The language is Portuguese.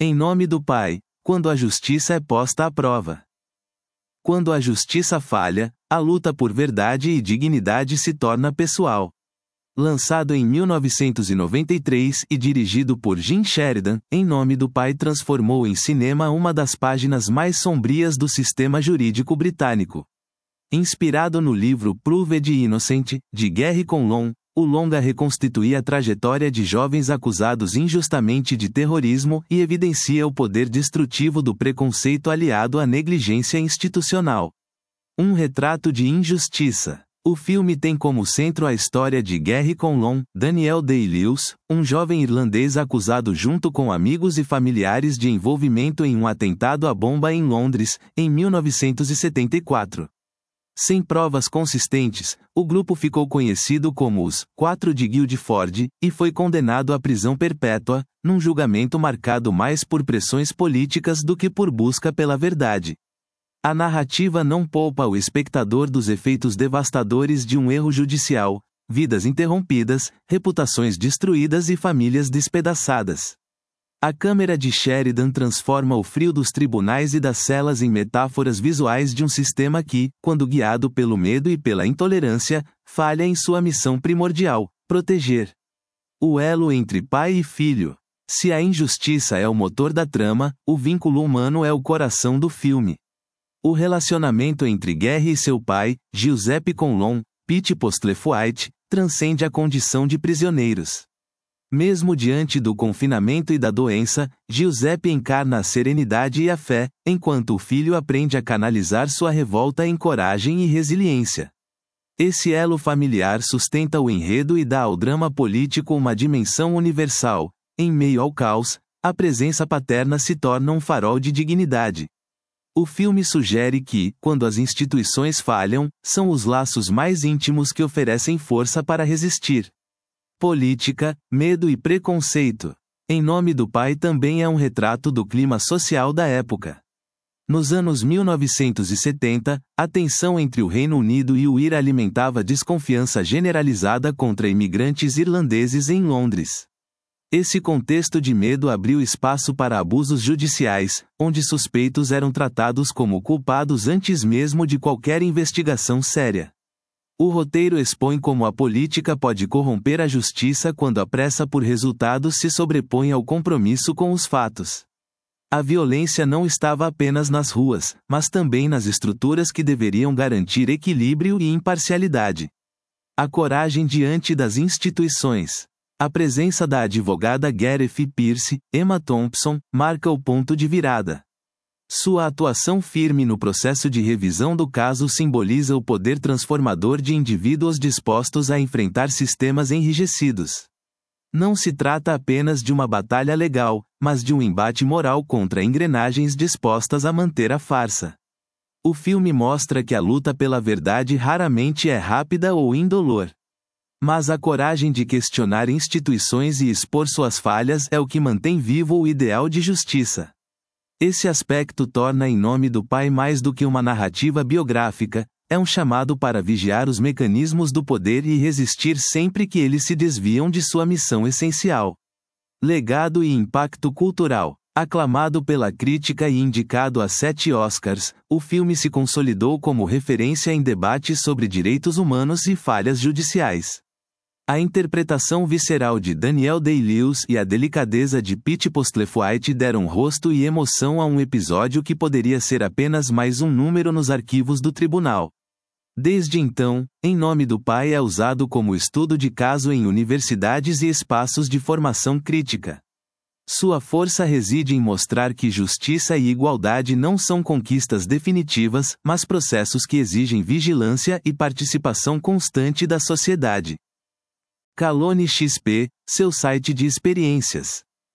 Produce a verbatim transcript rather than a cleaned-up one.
Em nome do Pai, quando a justiça é posta à prova. Quando a justiça falha, a luta por verdade e dignidade se torna pessoal. Lançado em mil novecentos e noventa e três e dirigido por Jim Sheridan, Em Nome do Pai transformou em cinema uma das páginas mais sombrias do sistema jurídico britânico. Inspirado no livro Proved Innocent, de Gary Conlon, o longa reconstituía a trajetória de jovens acusados injustamente de terrorismo e evidencia o poder destrutivo do preconceito aliado à negligência institucional. Um retrato de injustiça. O filme tem como centro a história de Gary Conlon, Daniel Day-Lewis, um jovem irlandês acusado junto com amigos e familiares de envolvimento em um atentado à bomba em Londres, em mil novecentos e setenta e quatro. Sem provas consistentes, o grupo ficou conhecido como os Quatro de Guildford, e foi condenado à prisão perpétua, num julgamento marcado mais por pressões políticas do que por busca pela verdade. A narrativa não poupa o espectador dos efeitos devastadores de um erro judicial, vidas interrompidas, reputações destruídas e famílias despedaçadas. A câmera de Sheridan transforma o frio dos tribunais e das celas em metáforas visuais de um sistema que, quando guiado pelo medo e pela intolerância, falha em sua missão primordial: proteger. O elo entre pai e filho. Se a injustiça é o motor da trama, o vínculo humano é o coração do filme. O relacionamento entre Gary e seu pai, Giuseppe Conlon, Pete Postlethwaite, transcende a condição de prisioneiros. Mesmo diante do confinamento e da doença, Giuseppe encarna a serenidade e a fé, enquanto o filho aprende a canalizar sua revolta em coragem e resiliência. Esse elo familiar sustenta o enredo e dá ao drama político uma dimensão universal. Em meio ao caos, a presença paterna se torna um farol de dignidade. O filme sugere que, quando as instituições falham, são os laços mais íntimos que oferecem força para resistir. Política, medo e preconceito. Em Nome do Pai também é um retrato do clima social da época. Nos anos mil novecentos e setenta, a tensão entre o Reino Unido e o I R alimentava desconfiança generalizada contra imigrantes irlandeses em Londres. Esse contexto de medo abriu espaço para abusos judiciais, onde suspeitos eram tratados como culpados antes mesmo de qualquer investigação séria. O roteiro expõe como a política pode corromper a justiça quando a pressa por resultados se sobrepõe ao compromisso com os fatos. A violência não estava apenas nas ruas, mas também nas estruturas que deveriam garantir equilíbrio e imparcialidade. A coragem diante das instituições. A presença da advogada Gareth Pierce, Emma Thompson, marca o ponto de virada. Sua atuação firme no processo de revisão do caso simboliza o poder transformador de indivíduos dispostos a enfrentar sistemas enrijecidos. Não se trata apenas de uma batalha legal, mas de um embate moral contra engrenagens dispostas a manter a farsa. O filme mostra que a luta pela verdade raramente é rápida ou indolor. Mas a coragem de questionar instituições e expor suas falhas é o que mantém vivo o ideal de justiça. Esse aspecto torna Em Nome do Pai mais do que uma narrativa biográfica, é um chamado para vigiar os mecanismos do poder e resistir sempre que eles se desviam de sua missão essencial. Legado e impacto cultural. Aclamado pela crítica e indicado a sete Oscars, o filme se consolidou como referência em debates sobre direitos humanos e falhas judiciais. A interpretação visceral de Daniel Day-Lewis e a delicadeza de Pete Postlethwaite deram rosto e emoção a um episódio que poderia ser apenas mais um número nos arquivos do tribunal. Desde então, Em Nome do Pai é usado como estudo de caso em universidades e espaços de formação crítica. Sua força reside em mostrar que justiça e igualdade não são conquistas definitivas, mas processos que exigem vigilância e participação constante da sociedade. Calone X P, seu site de experiências.